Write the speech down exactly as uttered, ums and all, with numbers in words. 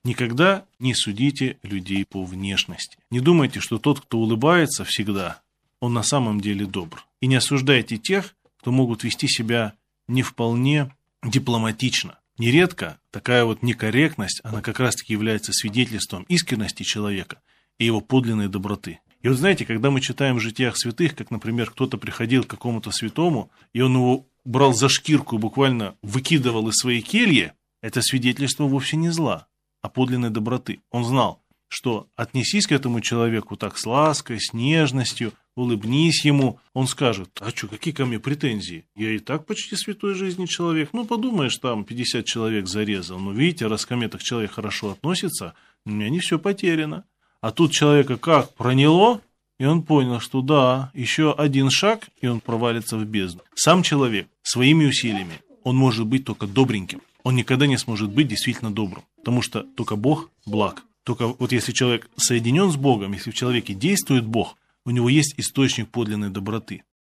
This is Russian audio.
Никогда не судите людей по внешности. Не думайте, что тот, кто улыбается всегда, он на самом деле добр. И не осуждайте тех, кто могут вести себя не вполне дипломатично. Нередко такая вот некорректность, она как раз-таки является свидетельством искренности человека и его подлинной доброты. И вот знаете, когда мы читаем в житиях святых, как, например, кто-то приходил к какому-то святому, и он его брал за шкирку и буквально выкидывал из своей кельи, это свидетельство вовсе не зла, а подлинной доброты. Он знал, что отнесись к этому человеку так с лаской, с нежностью, улыбнись ему, он скажет: а что, какие ко мне претензии? Я и так почти святой жизни человек. Ну, подумаешь, там пятьдесят человек зарезал. Но видите, раз ко мне так человек хорошо относится, у меня не все потеряно. А тут человека как проняло, и он понял, что да, еще один шаг, и он провалится в бездну. Сам человек своими усилиями, он может быть только добреньким. Он никогда не сможет быть действительно добрым, потому что только Бог благ. Только вот если человек соединен с Богом, если в человеке действует Бог, у него есть источник подлинной доброты.